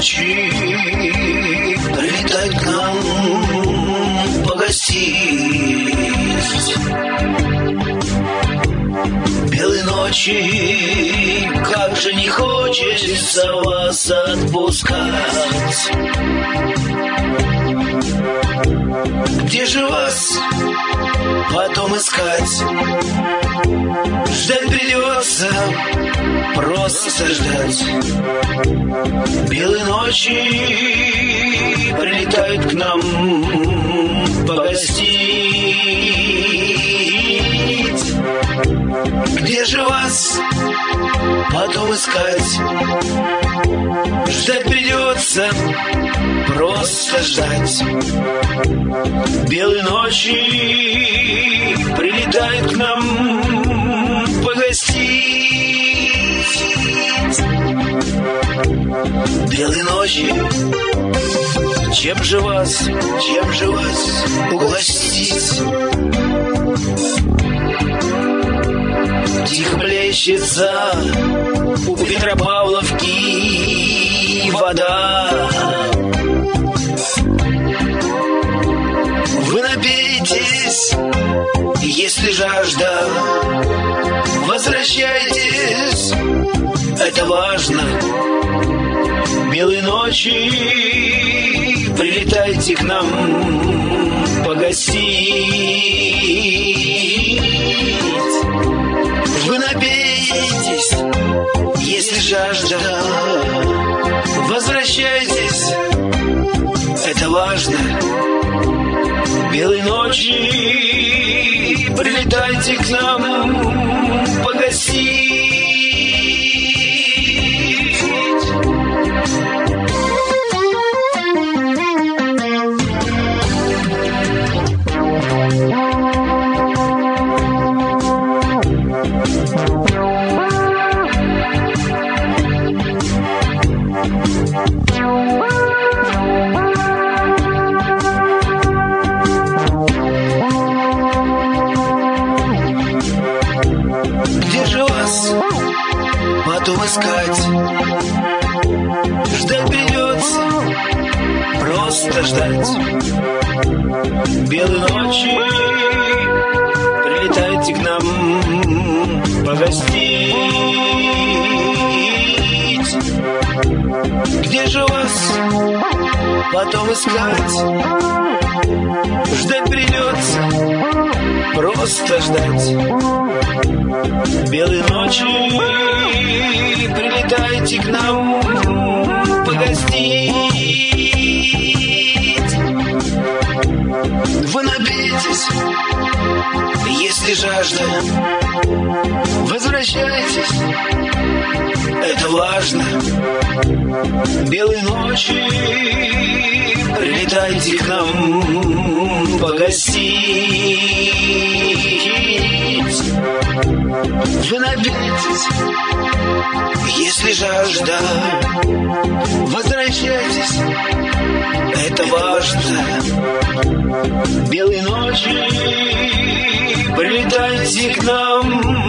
ночи прилетает к нам погостить. Белые ночи, как же не хочется вас отпускать. Где же вас потом искать? Ждать придется, просто ждать. Белые ночи прилетают к нам погостить. Где же вас потом искать? Ждать придется, просто ждать. Белые ночи прилетают к нам погостить. Белые ночи, чем же вас угостить? Тихо плещется у Петропавловки вода. Вы напейтесь, если жажда, возвращайтесь, это важно. Белые ночи, прилетайте к нам погостить. Вы напейтесь, если жажда, возвращайтесь, это важно. Белые ночи, прилетайте к нам погостить. Где же вас потом искать? Ждать придется, просто ждать. Белые ночи, прилетайте к нам погостить. Где же вас потом искать? Ждать придется, просто ждать. Белые ночи, прилетайте к нам погостить. Вы напейтесь, если жажда, возвращайтесь, это важно. Белые ночи, прилетайте к нам погостить. Вы напейтесь, если жажда, возвращайтесь, это важно. Белые ночи, прилетайте к нам